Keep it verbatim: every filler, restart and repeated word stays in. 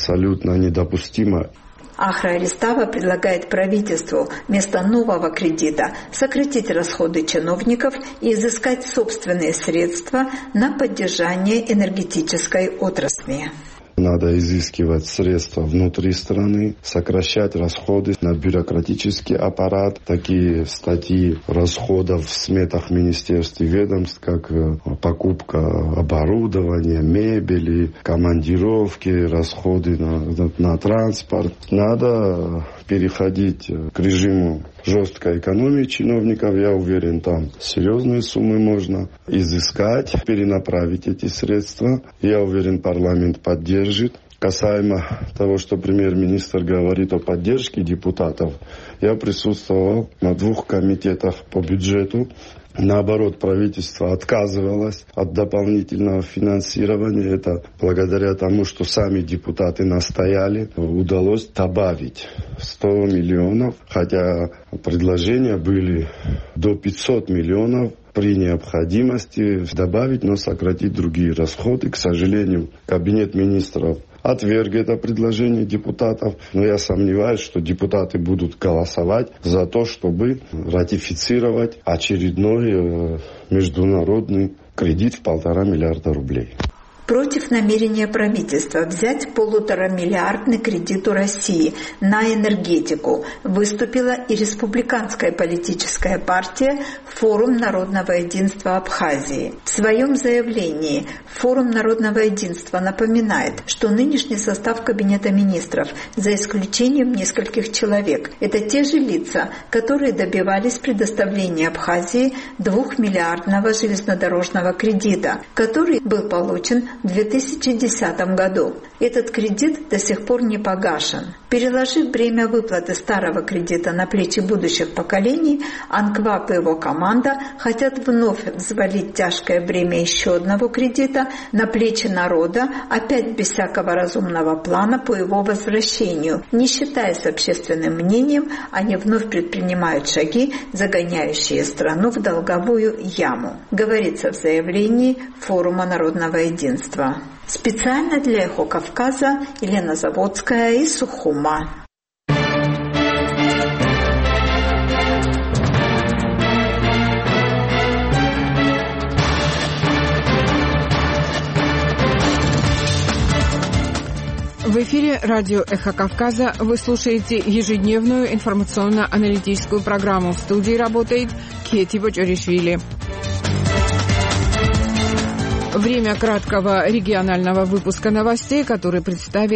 абсолютно недопустимо. Ахра Аристава предлагает правительству вместо нового кредита сократить расходы чиновников и изыскать собственные средства на поддержание энергетической отрасли. Надо изыскивать средства внутри страны, сокращать расходы на бюрократический аппарат. Такие статьи расходов в сметах министерств и ведомств, как покупка оборудования, мебели, командировки, расходы на, на, на транспорт. Надо переходить к режиму жесткой экономии чиновников. Я уверен, там серьезные суммы можно изыскать, перенаправить эти средства. Я уверен, парламент поддержит. Касаемо того, что премьер-министр говорит о поддержке депутатов, я присутствовал на двух комитетах по бюджету. Наоборот, правительство отказывалось от дополнительного финансирования. Это благодаря тому, что сами депутаты настояли, удалось добавить сто миллионов, хотя предложения были до пятьсот миллионов. При необходимости добавить, но сократить другие расходы. К сожалению, Кабинет министров отверг это предложение депутатов, но я сомневаюсь, что депутаты будут голосовать за то, чтобы ратифицировать очередной международный кредит в полтора миллиарда рублей. Против намерения правительства взять полуторамиллиардный кредит у России на энергетику выступила и республиканская политическая партия «Форум народного единства Абхазии». В своем заявлении «Форум народного единства» напоминает, что нынешний состав Кабинета министров, за исключением нескольких человек, это те же лица, которые добивались предоставления Абхазии двухмиллиардного железнодорожного кредита, который был получен в две тысячи десятом году. Этот кредит до сих пор не погашен. Переложив бремя выплаты старого кредита на плечи будущих поколений, Анквап и его команда хотят вновь взвалить тяжкое бремя еще одного кредита на плечи народа, опять без всякого разумного плана по его возвращению. Не считаясь общественным мнением, они вновь предпринимают шаги, загоняющие страну в долговую яму, говорится в заявлении Форума народного единства. Специально для «Эхо Кавказа» Елена Заводская из Сухума. В эфире радио «Эхо Кавказа». Вы слушаете ежедневную информационно-аналитическую программу. В студии работает Кети Бочоришвили. Время краткого регионального выпуска новостей, который представит